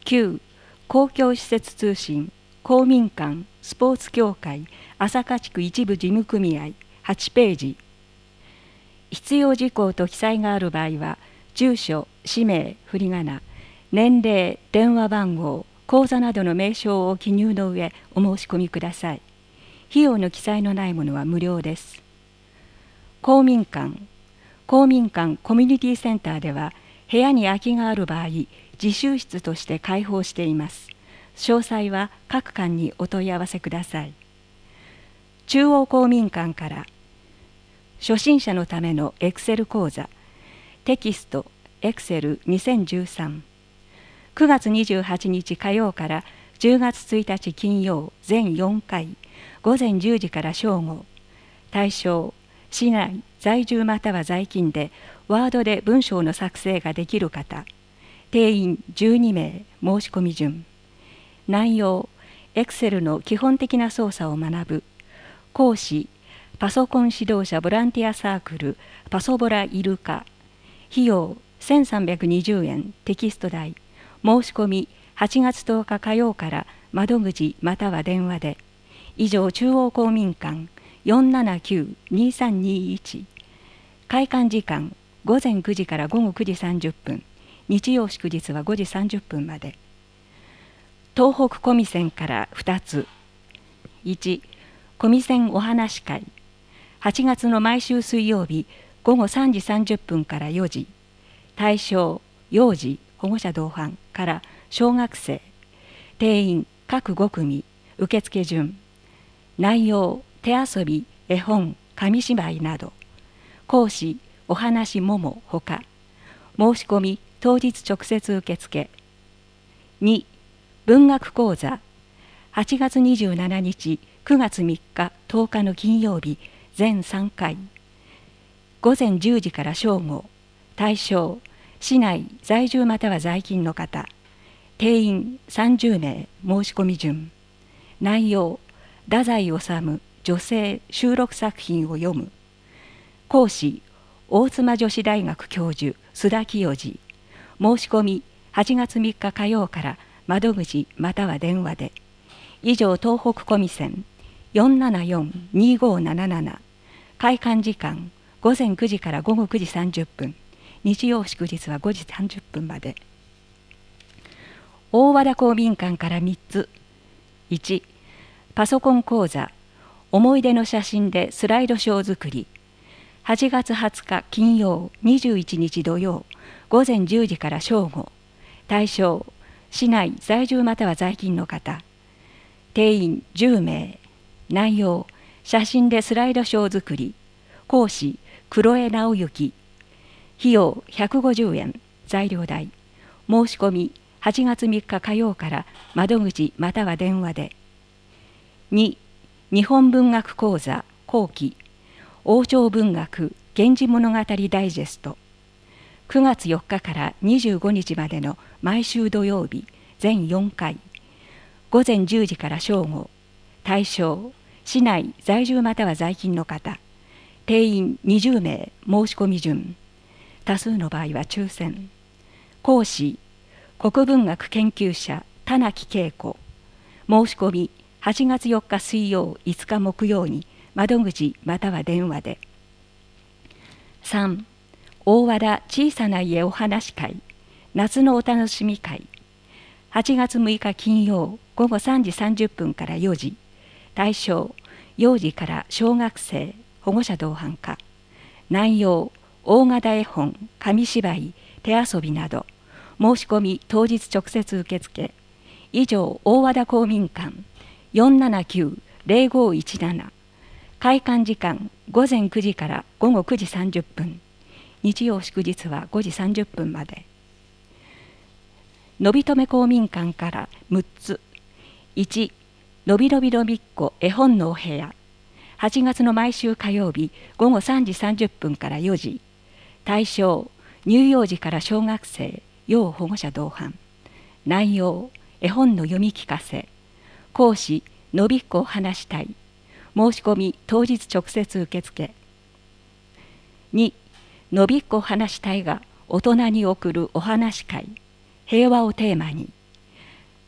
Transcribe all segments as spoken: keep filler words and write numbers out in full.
きゅう公共施設通信公民館スポーツ協会朝霞地区一部事務組合はちページ。必要事項と記載がある場合は、住所、氏名、振り仮名、年齢、電話番号、口座などの名称を記入の上お申し込みください。費用の記載のないものは無料です。公民館公民館コミュニティセンターでは、部屋に空きがある場合、自習室として開放しています。詳細は各館にお問い合わせください。中央公民館から初心者のためのエクセル講座テキストエクセルにせんじゅうさん くがつにじゅうはちにち火曜からじゅうがつついたち金曜全よんかいごぜんじゅうじから正午。対象市内在住または在勤でワードで文章の作成ができる方。定員じゅうにめい。申し込み順。内容エクセルの基本的な操作を学ぶ。講師パソコン指導者ボランティアサークルパソボライルカ。費用せんさんびゃくにじゅうえん。テキスト代。申し込みはちがつとおか火曜から窓口または電話で。以上、中央公民館 よんななきゅうにさんにいち。開館時間ごぜんくじからごごくじさんじゅっぷん。日曜祝日はごじさんじゅっぷんまで。東北コミセンからふたつ。いちコミセンお話し会。はちがつの毎週水曜日ごごさんじさんじゅっぷんからよじ。対象幼児保護者同伴から小学生。定員各ごくみ。受付順。内容手遊び絵本紙芝居など。講師お話ももほか。申し込み当日直接受付。に文学講座はちがつにじゅうしちにちくがつみっかとおかの金曜日全さんかいごぜんじゅうじから正午。対象市内在住または在勤の方。定員さんじゅうめい。申し込み順。内容太宰治女性収録作品を読む。講師大妻女子大学教授須田清次。申し込みはちがつみっか火曜から窓口または電話で。以上、東北コミセン よんななよんにごなななな。開館時間ごぜんくじからごごくじさんじゅっぷん。日曜祝日はごじさんじゅっぷんまで。大和田公民館からみっつ。いちパソコン講座思い出の写真でスライドショー作り。はちがつはつか金曜にじゅういちにち土曜ごぜんじゅうじから正午。対象市内在住または在勤の方。定員じゅうめい。内容写真でスライドショー作り。講師黒江直之。費用ひゃくごじゅうえん。材料代。申し込みはちがつみっか火曜から窓口または電話で。に日本文学講座後期王朝文学源氏物語ダイジェスト。くがつよっかからにじゅうごにちまでの毎週土曜日全よんかいごぜんじゅうじから正午。対象市内在住または在勤の方。定員にじゅうめい。申し込み順。多数の場合は抽選。講師国文学研究者田中恵子。申し込みはちがつよっか水曜いつか木曜に窓口または電話で。さん大和田小さな家お話会夏のお楽しみ会。はちがつむいか金曜ごごさんじさんじゅっぷんからよじ。対象幼児から小学生保護者同伴か。内容大型絵本紙芝居手遊びなど。申し込み当日直接受付。以上、大和田公民館 よんななきゅうまるごいちなな。開館時間ごぜんくじからごごくじさんじゅっぷん。日曜祝日はごじさんじゅっぷんまで。のびとめ公民館からむっつ。いちのびのびのびっこ絵本のお部屋。はちがつの毎週火曜日ごごさんじさんじゅっぷんからよじ。対象乳幼児から小学生要保護者同伴。内容絵本の読み聞かせ。講師のびっこを話したい。申し込み当日直接受付。にのびっこを話したいが大人に送るお話会。平和をテーマに。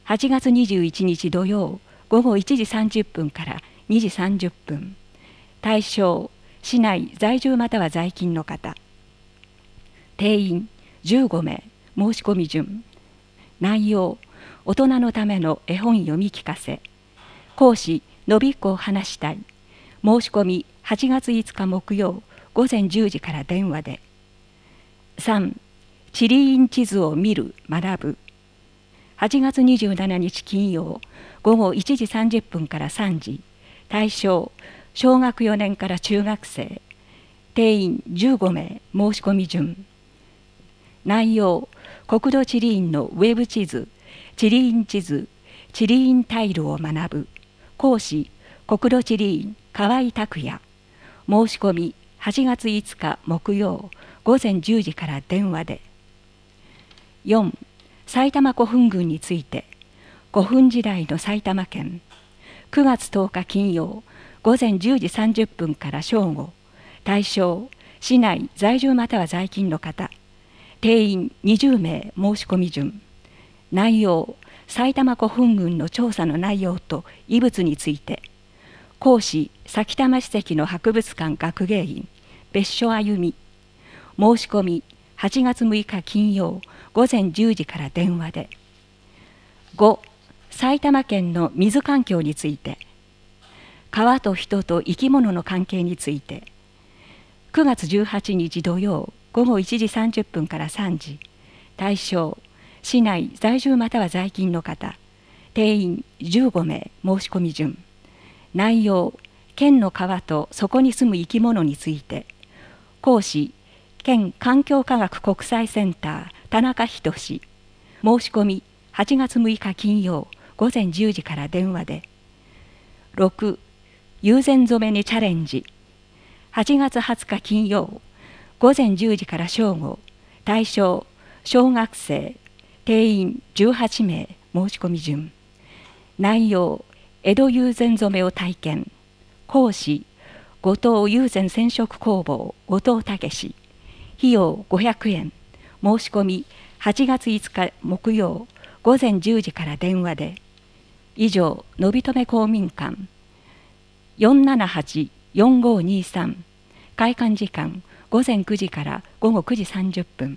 はちがつにじゅういちにち土曜午後いちじさんじゅっぷんからにじさんじゅっぷん。対象市内在住または在勤の方。定員じゅうごめい。申し込み順。内容大人のための絵本読み聞かせ。講師のびっこを話したい。申し込みはちがついつか木曜午前じゅうじから電話で。さん地理院地図を見る学ぶ。はちがつにじゅうしちにち金曜午後いちじさんじゅっぷんからさんじ。対象小学よねんから中学生。定員じゅうごめい。申し込み順。内容国土地理院のウェブ地図、地理院地図、地理院タイルを学ぶ。講師国土地理院河合拓也。申し込みはちがついつか木曜午前じゅうじから電話で。よん埼玉古墳群について。古墳時代の埼玉県。くがつとおか金曜午前じゅうじさんじゅっぷんから正午。対象市内在住または在勤の方。定員にじゅうめい。申し込み順。内容埼玉古墳群の調査の内容と遺物について。講師埼玉史跡の博物館学芸員別所あゆみ。申し込みはちがつむいか金曜午前じゅうじから電話で。ご埼玉県の水環境について。川と人と生き物の関係について。くがつじゅうはちにち土曜午後いちじさんじゅっぷんからさんじ。対象市内在住または在勤の方。定員じゅうごめい。申し込み順。内容県の川とそこに住む生き物について。講師県環境科学国際センター田中仁。申し込みはちがつむいか金曜午前じゅうじから電話で。ろく友禅染めにチャレンジ。はちがつはつか金曜午前じゅうじから正午。対象小学生。定員じゅうはちめい。申し込み順。内容江戸友禅染めを体験。講師後藤友禅染色工房後藤武。費用ごひゃくえん。申し込みはちがついつか木曜午前じゅうじから電話で。以上のびとめ公民館 よんななはちよんごにさん。開館時間午前くじから午後くじさんじゅっぷん。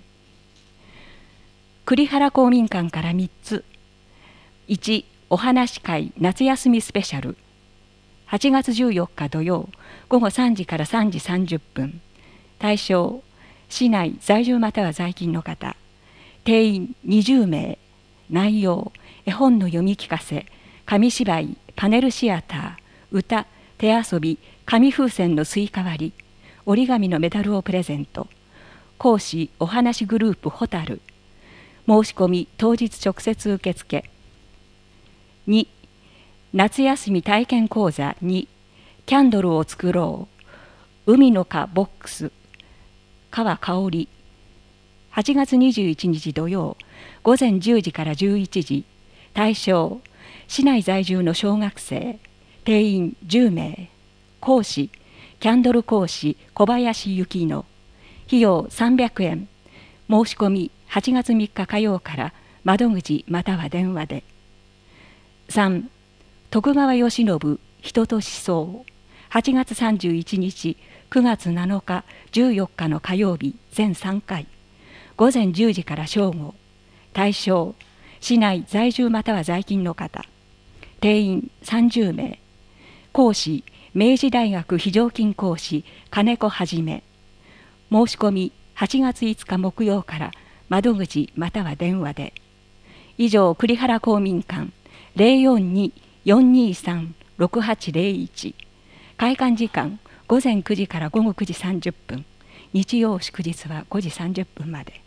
栗原公民館からみっつ。いちお話し会夏休みスペシャル。はちがつじゅうよっか土曜午後さんじからさんじさんじゅっぷん。対象市内在住または在勤の方。定員にじゅうめい。内容絵本の読み聞かせ、紙芝居、パネルシアター、歌、手遊び、紙風船のスイカ割り、折り紙のメダルをプレゼント。講師お話グループホタル。申し込み当日直接受付。に夏休み体験講座にキャンドルを作ろう。海の花ボックス。川香織。はちがつにじゅういちにち土曜午前じゅうじからじゅういちじ。対象市内在住の小学生。定員じゅうめい。講師キャンドル講師小林幸乃。費用さんびゃくえん。申し込みはちがつみっか火曜から窓口または電話で。さん徳川慶喜人と思想。はちがつさんじゅういちにちくがつなのかじゅうよっかの火曜日全さんかい。午前じゅうじから正午。対象市内在住または在勤の方。定員さんじゅうめい。講師明治大学非常勤講師金子はじめ。申し込みはちがついつか木曜から窓口または電話で。以上栗原公民館 ゼロよんに よんにさん ろくはちゼロいち。開館時間午前くじから午後くじさんじゅっぷん。日曜祝日はごじさんじゅっぷんまで。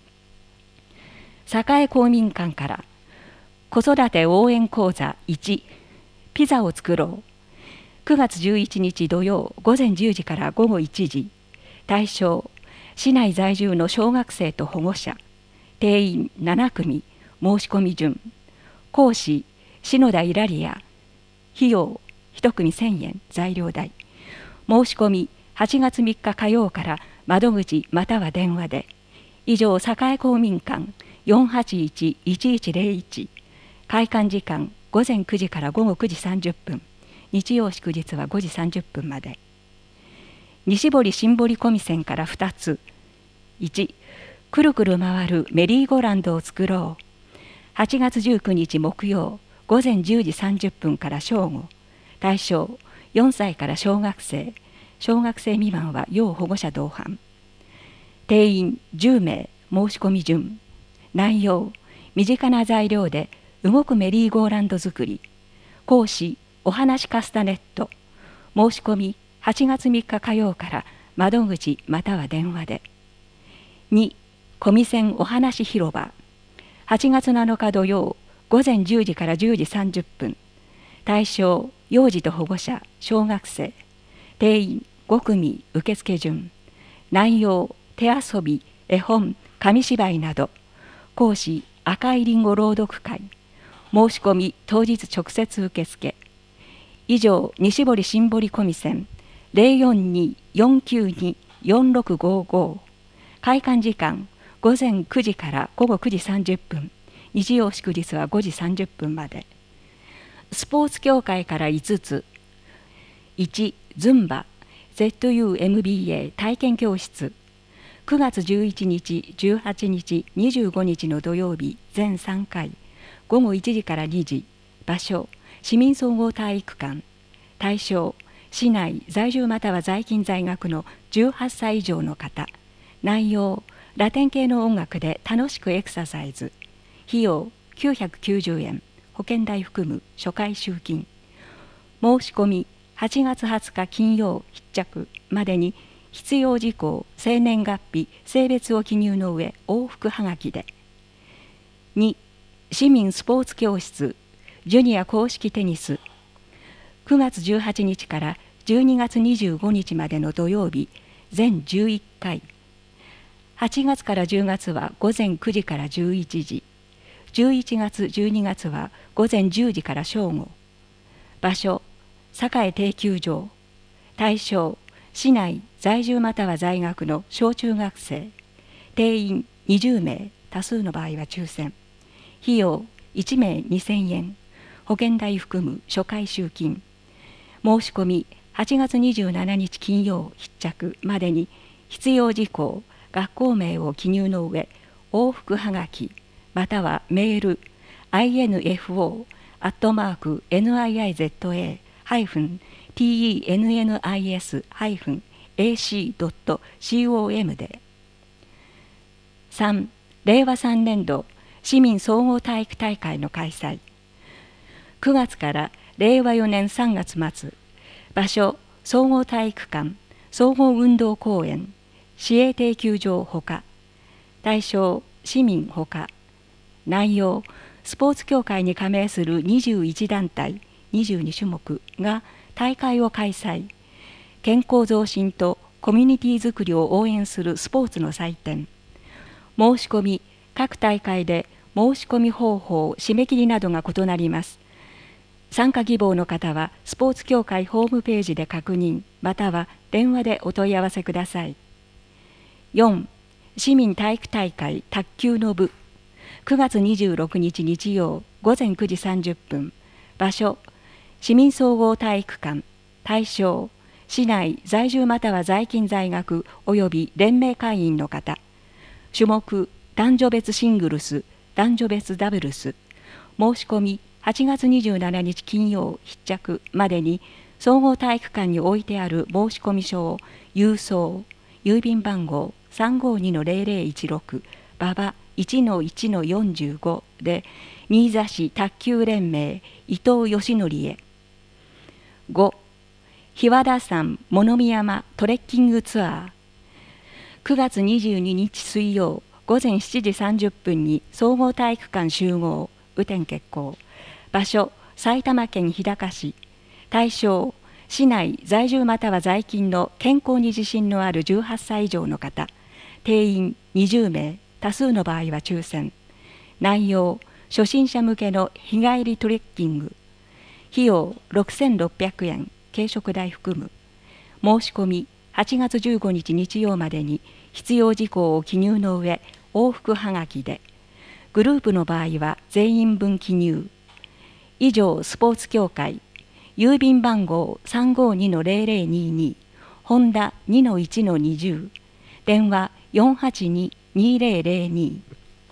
栄公民館から子育て応援講座いちピザを作ろう。くがつじゅういちにち土曜午前じゅうじから午後いちじ。対象市内在住の小学生と保護者。定員ななくみ。申し込み順。講師篠田イラリア。費用いちくみせんえん。材料代。申し込みはちがつみっか火曜から窓口または電話で。以上栄公民館 よんはちいちいちいちゼロいち。 開館時間午前くじから午後くじさんじゅっぷん、日曜祝日はごじさんじゅっぷんまで。西堀新堀込線からふたつ。いち、くるくる回るメリーゴーランドを作ろう。はちがつじゅうくにち木曜、午前じゅうじさんじゅっぷんから正午。対象よんさいから小学生、小学生未満は要保護者同伴。定員じゅうめい、申し込み順。内容、身近な材料で動くメリーゴーランド作り。講師、お話カスタネット。申し込みはちがつみっか火曜から窓口または電話で。に、小見線お話広場。はちがつなのか土曜、午前じゅうじからじゅうじさんじゅっぷん。対象、幼児と保護者、小学生。定員ごくみ、受付順。内容、手遊び、絵本、紙芝居など。講師、赤いりんご朗読会。申し込み当日直接受付。以上、西堀新堀込線 ゼロよんに よんきゅうに よんろくごご。開館時間午前くじから午後くじさんじゅっぷん、日曜祝日はごじさんじゅっぷんまで。スポーツ協会からいつつ。いち、ズンバ ゼットユーエムビーエー 体験教室。くがつじゅういちにち、じゅうはちにち、にじゅうごにちの土曜日全さんかい、午後いちじからにじ。場所、市民総合体育館。対象、市内在住または在勤在学のじゅうはっさい以上の方。内容、ラテン系の音楽で楽しくエクササイズ。費用きゅうひゃくきゅうじゅうえん、保険代含む初回集金。申し込みはちがつはつか金曜必着までに必要事項、生年月日、性別を記入の上往復はがきで。に、市民スポーツ教室ジュニア公式テニス。くがつじゅうはちにちからじゅうにがつにじゅうごにちまでの土曜日全じゅういっかい。はちがつからじゅうがつは午前くじからじゅういちじ。じゅういちがつじゅうにがつは午前じゅうじから正午。場所、栄定休場。対象、市内在住または在学の小中学生。定員にじゅうめい、多数の場合は抽選。費用いちめいにせんえん、保険代含む初回集金。申し込みはちがつにじゅうしちにち金曜必着までに必要事項、学校名を記入の上往復はがきまたはメール アイエヌエフオー アットマーク ニイザットエー ハイフン テンニス ハイフン エーシー ドット コム で。さん、れいわさんねんど市民総合体育大会の開催。くがつかられいわよねんさんがつ末。場所、総合体育館、総合運動公園、市営定休場ほか。対象、市民ほか。内容、スポーツ協会に加盟するにじゅういちだんたい、にじゅうにしゅもくが大会を開催。健康増進とコミュニティづくりを応援するスポーツの祭典。申し込み、各大会で申し込み方法、締め切りなどが異なります。参加希望の方はスポーツ協会ホームページで確認または電話でお問い合わせください。よん、市民体育大会卓球の部。くがつにじゅうろくにち日曜午前くじさんじゅっぷん。場所、市民総合体育館。対象、市内在住または在勤在学および連盟会員の方。種目、男女別シングルス、男女別ダブルス。申し込みはちがつにじゅうしちにち金曜必着までに総合体育館に置いてある申込書を郵送、郵便番号 さんごにのゼロゼロいちろく 馬場 いちのいちのよんじゅうご で新座市卓球連盟伊藤義則へ。ご、日和田山物見山トレッキングツアー。くがつにじゅうににち水曜午前しちじさんじゅっぷんに総合体育館集合、雨天決行。場所、埼玉県日高市。対象、市内在住または在勤の健康に自信のあるじゅうはっさい以上の方。定員にじゅうめい、多数の場合は抽選。内容、初心者向けの日帰りトレッキング。費用ろくせんろっぴゃくえん、軽食代含む。申し込みはちがつじゅうごにち日曜までに必要事項を記入の上往復はがきで。グループの場合は全員分記入以上スポーツ協会郵便番号 さんごにのゼロゼロにーに ホンダ にのいちのにじゅう 電話 よんはちに にゼロゼロに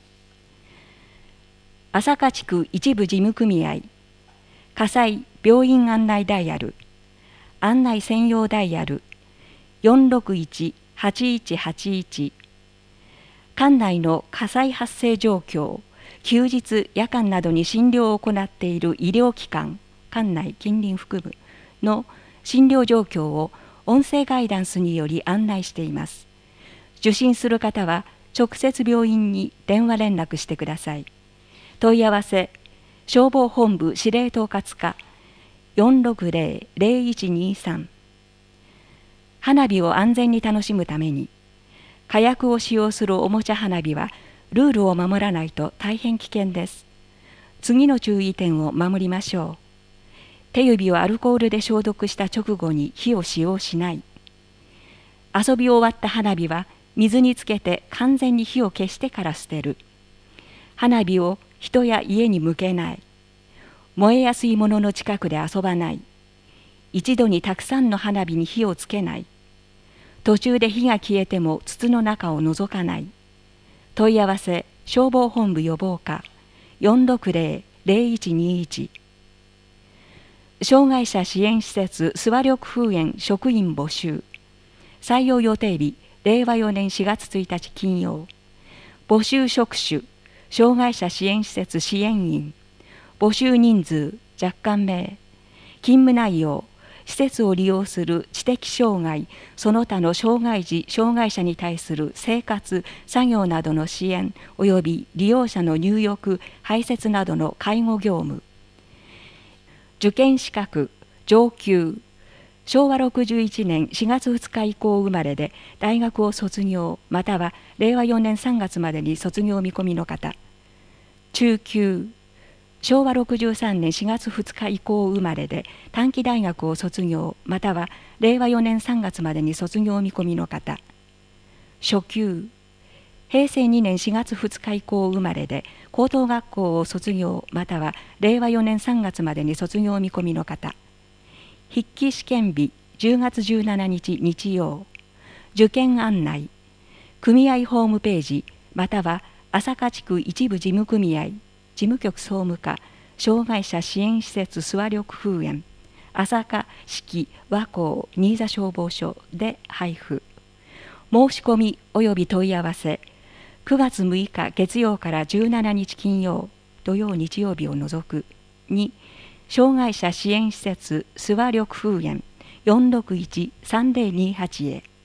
朝霞地区一部事務組合火災病院案内ダイヤル案内専用ダイヤル よんろくいち はちいちはちいち 管内の火災発生状況休日夜間などに診療を行っている医療機関管内近隣腹部の診療状況を音声ガイダンスにより案内しています。受診する方は直接病院に電話連絡してください。問い合わせ消防本部司令統括課 よんろくゼロ ゼロいちにさん 花火を安全に楽しむために火薬を使用するおもちゃ花火はルールを守らないと大変危険です。次の注意点を守りましょう。手指をアルコールで消毒した直後に火を使用しない。遊び終わった花火は水につけて完全に火を消してから捨てる。花火を人や家に向けない。燃えやすいものの近くで遊ばない。一度にたくさんの花火に火をつけない。途中で火が消えても筒の中を覗かない。問い合わせ消防本部予防課 よんろくゼロ ゼロいちにいち 障害者支援施設諏訪緑風園職員募集採用予定日れいわよねんしがつついたち金曜募集職種障害者支援施設支援員募集人数若干名勤務内容施設を利用する知的障害その他の障害児障害者に対する生活作業などの支援及び利用者の入浴排泄などの介護業務受験資格上級しょうわろくじゅういちねんしがつふつか以降生まれで大学を卒業またはれいわよねんさんがつまでに卒業見込みの方中級しょうわろくじゅうさんねんしがつふつか以降生まれで短期大学を卒業またはれいわよねんさんがつまでに卒業見込みの方初級へいせいにねんしがつふつか以降生まれで高等学校を卒業またはれいわよねんさんがつまでに卒業見込みの方筆記試験日じゅうがつじゅうしちにち日曜受験案内組合ホームページまたは朝霞地区一部事務組合事務局総務課障害者支援施設諏訪緑風園朝霞市和光新座消防署で配布申し込み及び問い合わせくがつむいか月曜からじゅうしちにち金曜土曜日曜日を除くに障害者支援施設諏訪緑風園 よんろくいち さんぜろにはち へ